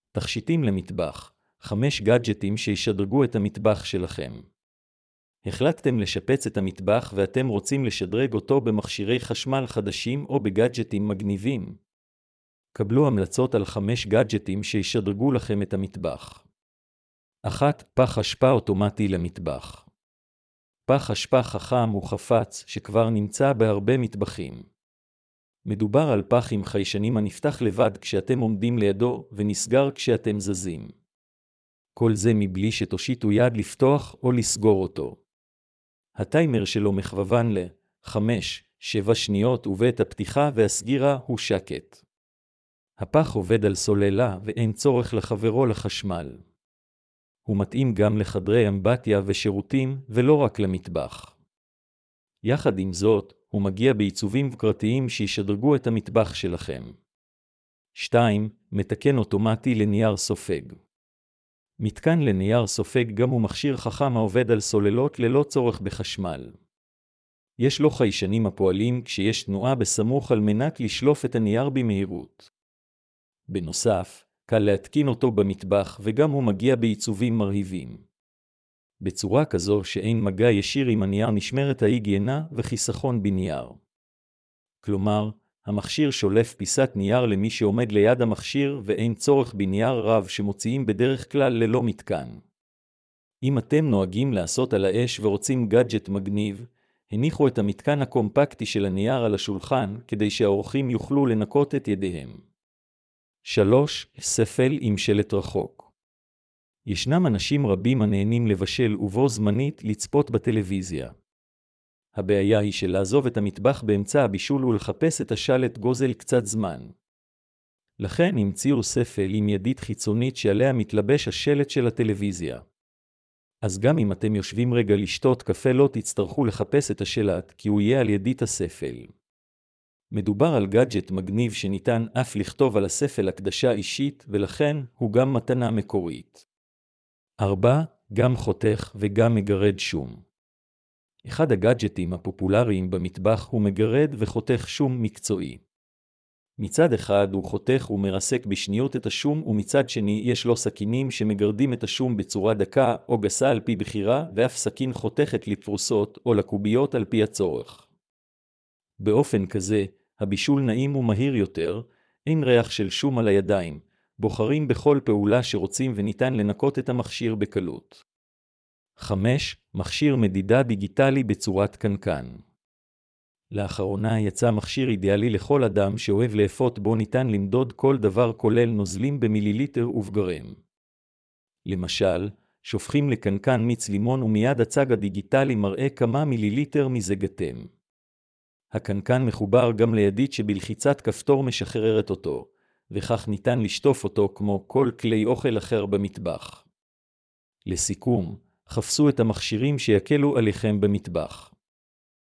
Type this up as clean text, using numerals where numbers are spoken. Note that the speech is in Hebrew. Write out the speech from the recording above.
תכשיטים למטבח, 5 גאדג'טים שישדרגו את המטבח שלכם. החלטתם לשפץ את המטבח ואתם רוצים לשדרג אותו במכשירי חשמל חדשים או בגאדג'טים מגניבים. קבלו המלצות על 5 גאדג'טים שישדרגו לכם את המטבח. 1. פח אשפה אוטומטי למטבח. פח אשפה חכם הוא חפץ שכבר נמצא בהרבה מטבחים. מדובר על פח עם חיישנים הנפתח לבד כשאתם עומדים לידו ונסגר כשאתם זזים. כל זה מבלי שתושיטו יד לפתוח או לסגור אותו. הטיימר שלו מכוון ל-5-7 שניות ובעת הפתיחה והסגירה הוא שקט. הפח עובד על סוללה ואין צורך לחברו לחשמל. הוא מתאים גם לחדרי אמבטיה ושירותים ולא רק למטבח. יחד עם זאת, הוא מגיע בעיצובים קרתיים שישדרגו את המטבח שלכם. 2. מתקן אוטומטי לנייר סופג. מתקן לנייר סופג גם הוא מכשיר חכם העובד על סוללות ללא צורך בחשמל. יש לו חיישנים הפועלים כשיש תנועה בסמוך על מנת לשלוף את הנייר במהירות. בנוסף, קל להתקין אותו במטבח וגם הוא מגיע בעיצובים מרהיבים. בצורה כזו שאין מגע ישיר עם הנייר נשמרת ההיגיינה וחיסכון בנייר. כלומר, המכשיר שולף פיסת נייר למי שעומד ליד המכשיר ואין צורך בנייר רב שמוציאים בדרך כלל ללא מתקן. אם אתם נוהגים לעשות על האש ורוצים גאדג'ט מגניב, הניחו את המתקן הקומפקטי של הנייר על השולחן כדי שהאורחים יוכלו לנקות את ידיהם. 3. ספל עם שלט רחוק. ישנם אנשים רבים הנהנים לבשל ובו זמנית לצפות בטלוויזיה. הבעיה היא שלעזוב את המטבח באמצע הבישול ולחפש את השלט גוזל קצת זמן. לכן המציאו ספל עם ידית חיצונית שעליה מתלבש השלט של הטלוויזיה. אז גם אם אתם יושבים רגע לשתות קפה לא תצטרכו לחפש את השלט כי הוא יהיה על ידית הספל. מדובר על גאדג'ט מגניב שניתן אף לכתוב על הספל הקדשה אישית ולכן הוא גם מתנה מקורית. 4. גם חותך וגם מגרד שום. אחד הגאדג'טים הפופולריים במטבח הוא מגרד וחותך שום מקצועי. מצד אחד הוא חותך ומרסק בשניות את השום ומצד שני יש לו סכינים שמגרדים את השום בצורה דקה או גסה על פי בחירה ואף סכין חותכת לפרוסות או לקוביות על פי הצורך. באופן כזה, הבישול נעים ומהיר יותר, אין ריח של שום על הידיים, בוחרים בכל פעולה שרוצים וניתן לנקות את המכשיר בקלות. 5. מכשיר מדידה דיגיטלי בצורת קנקן. לאחרונה יצא מכשיר אידיאלי לכל אדם שאוהב לאפות בו ניתן למדוד כל דבר כולל נוזלים במיליליטר ובגרם. למשל, שופכים לקנקן מיץ לימון ומיד הצג הדיגיטלי מראה כמה מיליליטר מזגתם. הקנקן מחובר גם לידית שבלחיצת כפתור משחררת אותו, וכך ניתן לשטוף אותו כמו כל כלי אוכל אחר במטבח. לסיכום, חפשו את המכשירים שיקלו עליכם במטבח.